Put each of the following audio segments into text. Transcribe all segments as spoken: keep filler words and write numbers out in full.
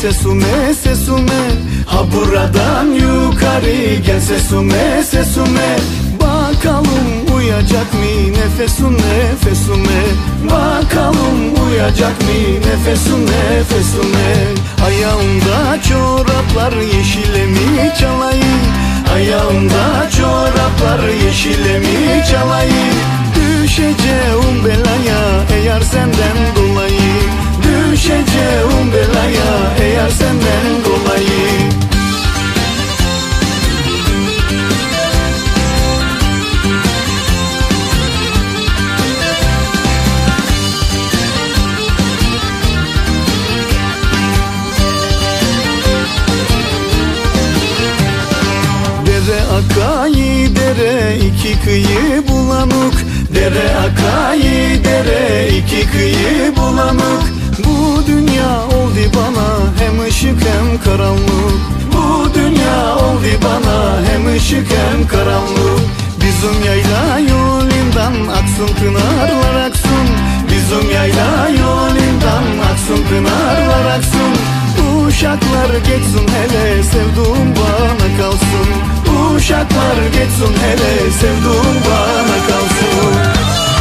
sesume sesume, ha buradan yukarı gel sesume sesume. Bakalım uyacak mı nefesun nefesume, bakalım uyacak mı nefesun nefesume. Ayağımda çoraplar yeşile mi çalayım, ayağımda çoraplar yeşile mi çalayım. Düşeceğim belaya eğer senden dolayı, düşeceğim belaya eğer senden dolayı. Dere akayı dere iki kıyı bulanık, dere akayı dere iki kıyı bulanık. Bu dünya oldu bana hem ışık hem karanlık, bu dünya oldu bana hem ışık hem karanlık. Bizim yayla yolundan aksın pınarlar aksın, bizim yayla yolundan aksın pınarlar aksın. Uşaklar geçsin hele sevduğum bana kalsın, uşaklar geçsin hele sevduğum bana kalsın.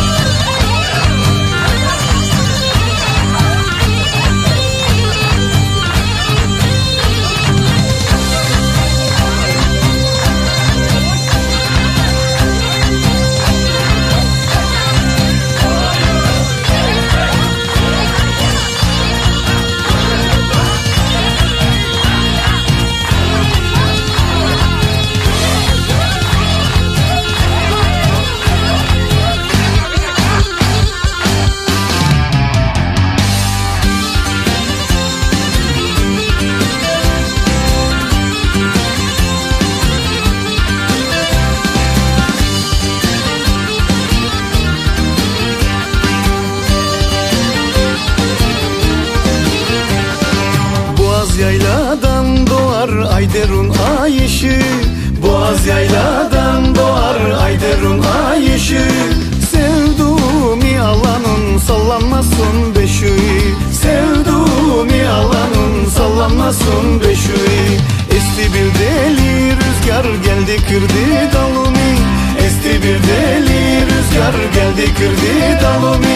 Yayladan doğar Ayderun ay ışığı, Boğaz yayladan doğar Ayderun ay ışığı. Sevduğumi alanın sallanmasın beşiği, sevduğumi alanın sallanmasın beşiği. Esti bir deli rüzgar geldi kırdı dalımı, esti bir deli rüzgar geldi kırdı dalımı.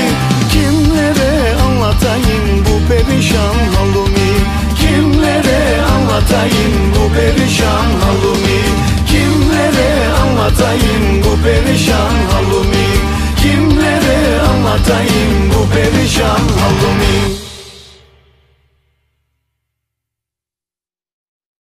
Kimlere anlatayım bu perişan halımı, kimlere anlatayım